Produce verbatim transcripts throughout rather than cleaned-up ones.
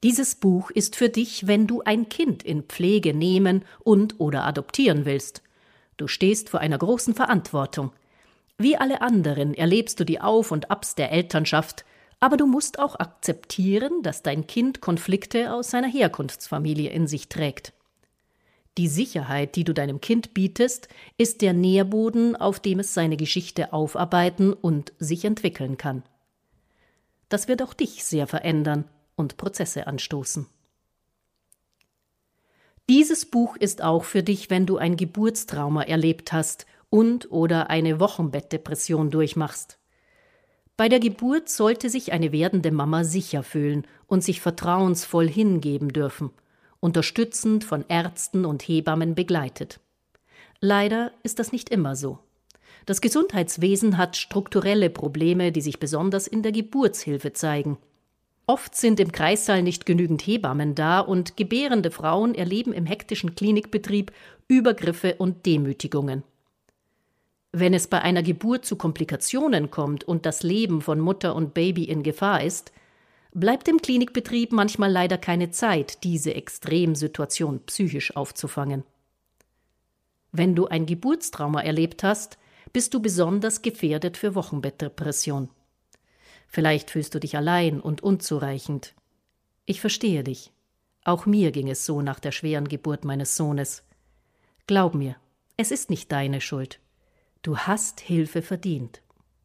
Dieses Buch ist für dich, wenn du ein Kind in Pflege nehmen und oder adoptieren willst. Du stehst vor einer großen Verantwortung. Wie alle anderen erlebst du die Auf- und Abs der Elternschaft, aber du musst auch akzeptieren, dass dein Kind Konflikte aus seiner Herkunftsfamilie in sich trägt. Die Sicherheit, die du deinem Kind bietest, ist der Nährboden, auf dem es seine Geschichte aufarbeiten und sich entwickeln kann. Das wird auch dich sehr verändern und Prozesse anstoßen. Dieses Buch ist auch für dich, wenn du ein Geburtstrauma erlebt hast und oder eine Wochenbettdepression durchmachst. Bei der Geburt sollte sich eine werdende Mama sicher fühlen und sich vertrauensvoll hingeben dürfen, unterstützend von Ärzten und Hebammen begleitet. Leider ist das nicht immer so. Das Gesundheitswesen hat strukturelle Probleme, die sich besonders in der Geburtshilfe zeigen. Oft sind im Kreissaal nicht genügend Hebammen da und gebärende Frauen erleben im hektischen Klinikbetrieb Übergriffe und Demütigungen. Wenn es bei einer Geburt zu Komplikationen kommt und das Leben von Mutter und Baby in Gefahr ist, bleibt im Klinikbetrieb manchmal leider keine Zeit, diese Extremsituation psychisch aufzufangen. Wenn du ein Geburtstrauma erlebt hast, bist du besonders gefährdet für Wochenbettdepression. Vielleicht fühlst du dich allein und unzureichend. Ich verstehe dich. Auch mir ging es so nach der schweren Geburt meines Sohnes. Glaub mir, es ist nicht deine Schuld. Du hast Hilfe verdient.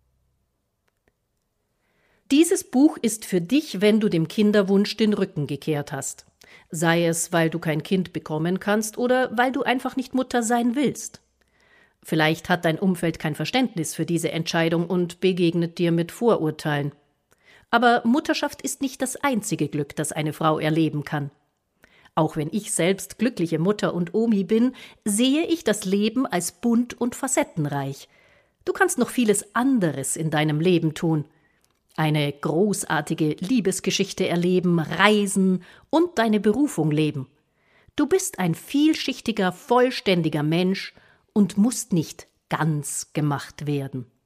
Dieses Buch ist für dich, wenn du dem Kinderwunsch den Rücken gekehrt hast. Sei es, weil du kein Kind bekommen kannst oder weil du einfach nicht Mutter sein willst. Vielleicht hat dein Umfeld kein Verständnis für diese Entscheidung und begegnet dir mit Vorurteilen. Aber Mutterschaft ist nicht das einzige Glück, das eine Frau erleben kann. Auch wenn ich selbst glückliche Mutter und Omi bin, sehe ich das Leben als bunt und facettenreich. Du kannst noch vieles anderes in deinem Leben tun. Eine großartige Liebesgeschichte erleben, reisen und deine Berufung leben. Du bist ein vielschichtiger, vollständiger Mensch und musst nicht ganz gemacht werden.